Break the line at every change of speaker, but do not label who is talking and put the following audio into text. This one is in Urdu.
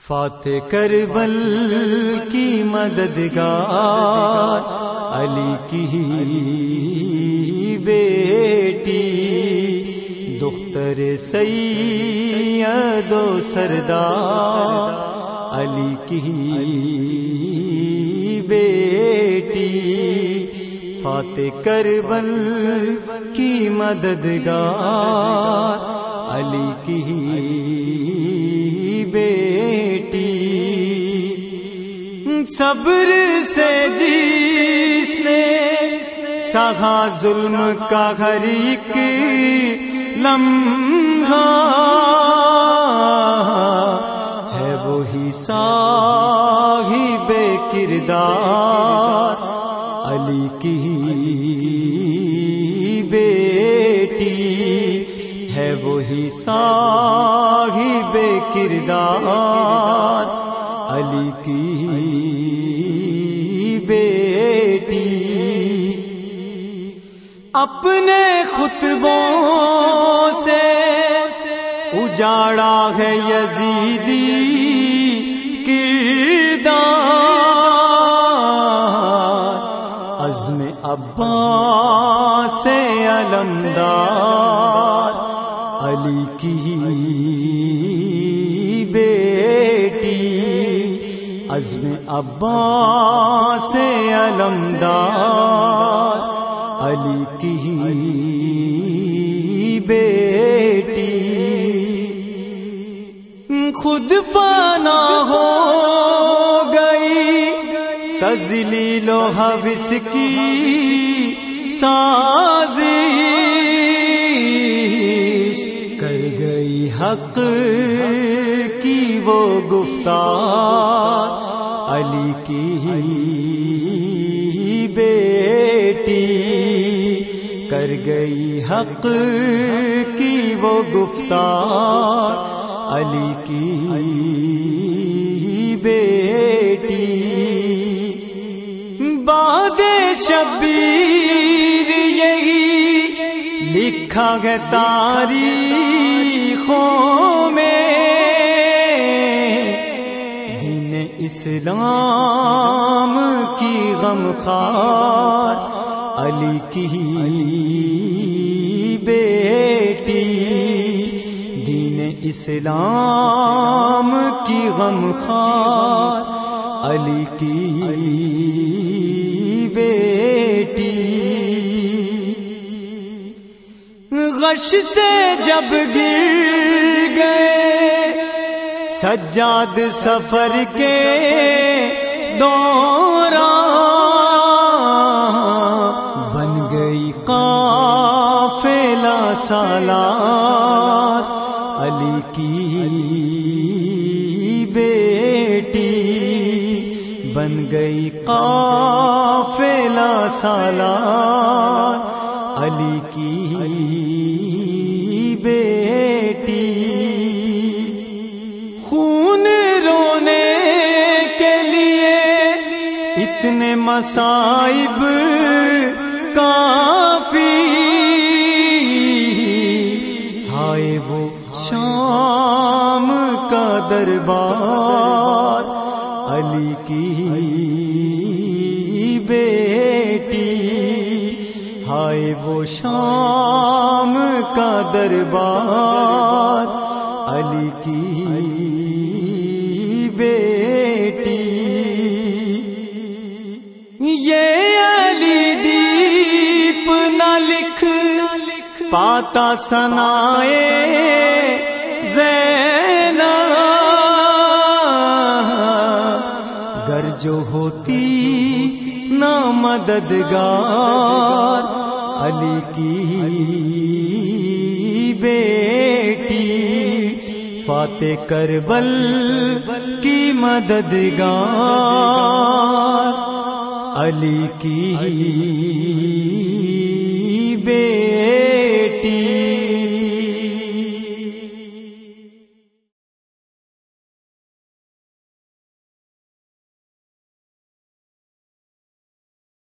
فاتح کربل کی مددگار علی کی بیٹی دختر سید و سردار علی کی بیٹی فاتح کربل کی مددگار علی کی بیٹی صبر سے جس نے سہا ظلم کا ہر ایک لمحہ ہے وہی صاحب کردار علی کی بیٹی ہے وہی صاحب کردار علی کی بیٹی اپنے خطبوں سے اجاڑا ہے یزیدی کردار عزم عباس سے علمدار علی کی بیٹی عزم عباس سے علمدار علی کی بیٹی خود فنا ہو گئی تذلیل و حوث کی سازش کر گئی حق کی وہ گفتار علی کی بیٹی کر گئی حق کی وہ گفتار علی کی بیٹی بعد شبیر یہی لکھا ہے تاریخوں میں دین اسلام کی غمخوار علی کی بیٹی دین اسلام کی غمخوار علی کی بیٹی غش سے جب گر گئے سجاد سفر کے دوران بن گئی قافلہ سالار علی کی بیٹی بن گئی قافلہ سالار علی کی بیٹی خون رونے کے لیے اتنے مصائب کافی ہائے وہ شام کا دربار علی کی بیٹی ہائے وہ شام کا دربار علی کی بیٹی یہ علی دیپ نہ لکھ پاتا ثنائے زینب گر جو ہوتی نہ مددگار علی کی بیٹی فاتح کربل کی مددگار علی کی